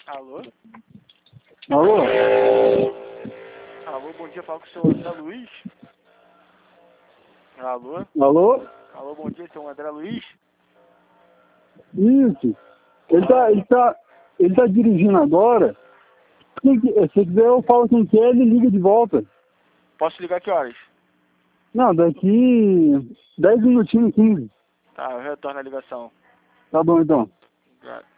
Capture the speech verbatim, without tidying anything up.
Alô? Alô? Alô, bom dia, falo com o senhor André Luiz. Alô? Alô? Alô, bom dia, senhor André Luiz. Isso. Ele tá, ele tá, ele tá dirigindo agora. Se, se quiser eu falo quem quer, ele liga de volta. Posso ligar que horas? Não, daqui dez minutinhos, quinze. Tá, eu retorno a ligação. Tá bom então. Obrigado.